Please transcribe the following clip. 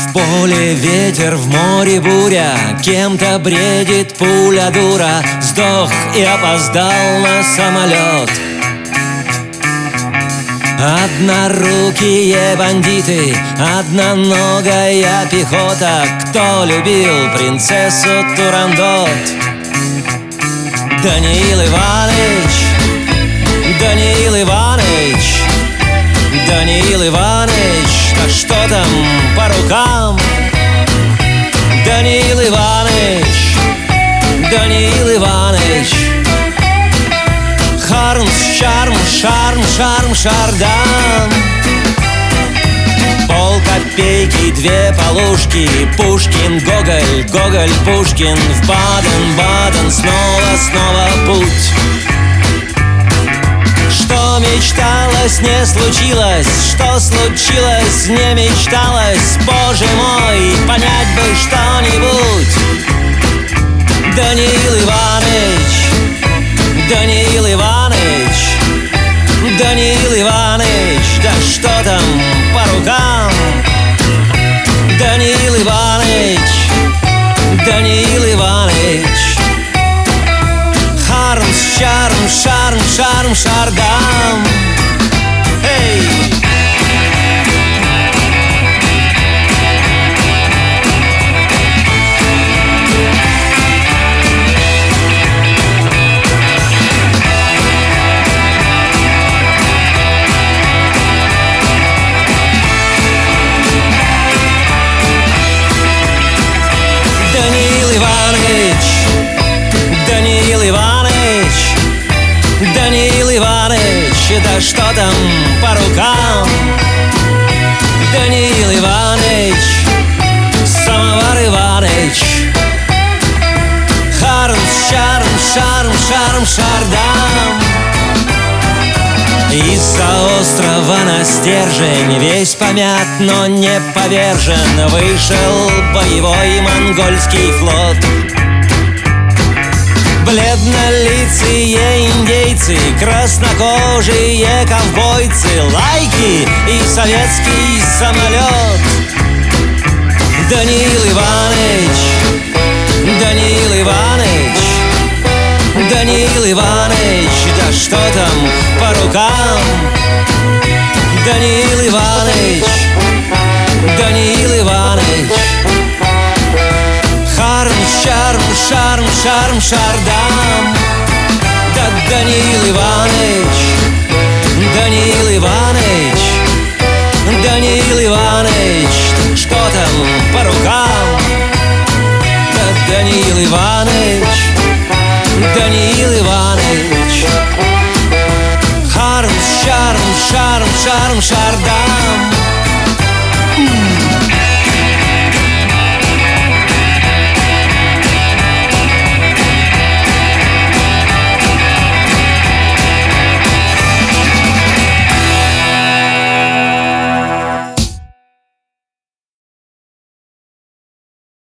В поле ветер, в море буря, кем-то бредит пуля дура. Сдох и опоздал на самолет. Однорукие бандиты, одноногая пехота. Кто любил принцессу Турандот? Даниил Иванович, Даниил Иванович, Даниил Иванович, да что там по рукам? Даниил Иванович, Даниил Иванович, Хармс, шарм, шарм, шарм, шардам. Полкопейки, две полушки, Пушкин, Гоголь, Гоголь, Пушкин. В Баден-Баден снова путь. Что мечталось, не случилось, что случилось, не мечталось. Боже мой, понять бы что-нибудь. Даниил Иванович, Даниил Иванович, Даниил Иванович, да что там по рукам? Даниил Иванович, Даниил Иванович, Хармс, шарм, шарм, шарм, шардам. Эй! Даниил Иванович, Даниил Иванович, Даниил Иванович, да что там по рукам? Даниил Иванович, Самовар Иванович, Хармс, шарм, шарм, шарм, шардам. Из-за острова на стержень, весь помят, но не повержен, вышел боевой монгольский флот. Бледнолицые индейцы, краснокожие ковбойцы, лайки и советский самолет. Даниил Иванович, Даниил Иванович, Даниил Иванович, да что там по рукам? Даниил Иванович, Даниил Иванович, Хармс, шарм, шарм, шарм, шардам. Да Даниил Иванович, Даниил Иванович, Даниил Иванович, что там по рукам? Да Даниил Иванович, Даниил Иванович, Хармс, шарм, шарм, шарм, шардам.